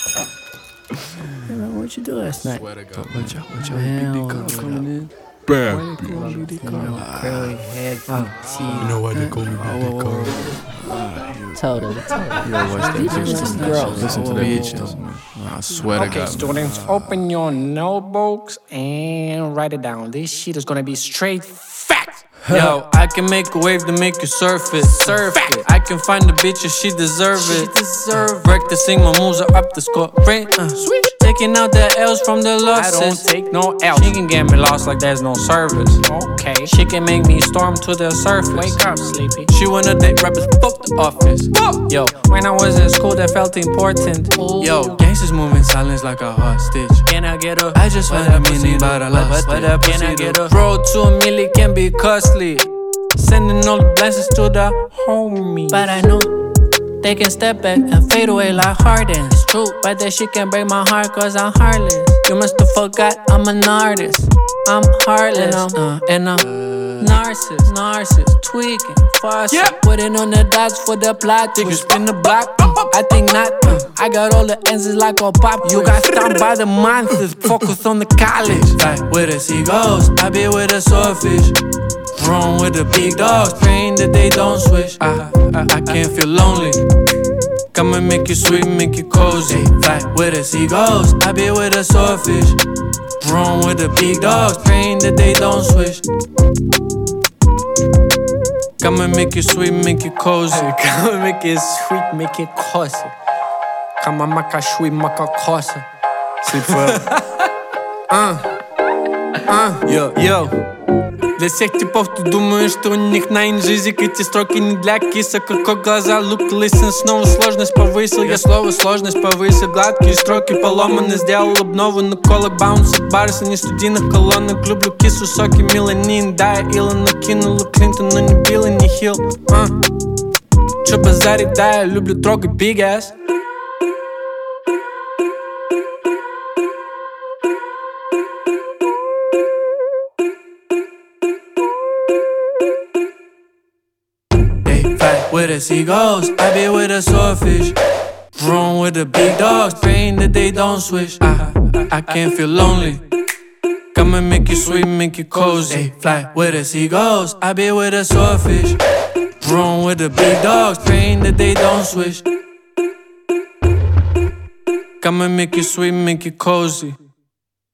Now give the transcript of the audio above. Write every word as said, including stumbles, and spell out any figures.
Man, what'd you do last night? Swear to God. Watch out, watch out. Man, B D Carl coming in. Bam. Why they call me B D Carl? Curly head, teeth. You know why they call me B D Carl? Told her, told her. You gotta watch that This bitch. is gross. Listen to Whoa, that whoa, bitch. whoa. Man. I swear to Okay, God. students, open your notebooks and write it down. This shit is gonna be straight facts. Yo, I can make a wave to make you surf it. Surf it. I can find a bitch if she deserve it. She deserve. Practicing my moves are up the score. Right? Uh. Switch. Taking out the L's from the I losses. don't take no L. She can get me lost like there's no service. Okay. She can make me storm to the surface. Wake up, sleepy. She wanna date rappers, fuck the office. Fuck. Yo, when I was in school, that felt important. Ooh. Yo, gangsters moving silence like a hostage. Can I get a? I just found a meaning, but I lost What it. up, can I get a? Road to a milli can be costly. Sending all the blessings to the homie. But I know they can step back and fade away like Harden. It's true, but that shit can break my heart cause I'm heartless. You must have forgot I'm an artist. I'm heartless, uh, and I'm narcissist, narcissist, tweaking, faucet. Yeah. Putting on the dots for the plot. Think you spin the block? I think not. uh, I got all the answers like a pop. You got stomped by the monsters. Focus on the college. Like with the seagulls, I be with the swordfish. Wrong with the big dogs, praying that they don't switch. I, I, I can't feel lonely. Come and make you sweet, make you cozy. Fly with the seagulls, I be with the swordfish. Wrong with the big dogs, praying that they don't switch. Come and make you sweet, make you cozy. Come and make it sweet, make it cozy. Come and make it sweet, make it cozy. Sleep forever. uh, uh, yo, yo. Для всех типов ты думаешь, что у них найн жизнь. Эти строки не для киса, как глаза look listen. Снова сложность повысил, я слово сложность повысил. Гладкие строки поломаны, сделал обнову на колок. Баунс от Барса, не студийных колонок. Люблю кису, соки, меланин. Да, я Илона кинула Клинтон, но не Билла, не Хилл. uh. Чё базарить, да, я люблю трогать big ass. With the seagulls, I be with the swordfish. Wrong with the big dogs, praying that they don't switch. I, I, I can't feel lonely. Come and make you sweet, make you cozy. Fly with the seagulls, I be with the swordfish. Wrong with the big dogs, praying that they don't switch. Come and make you sweet, make you cozy.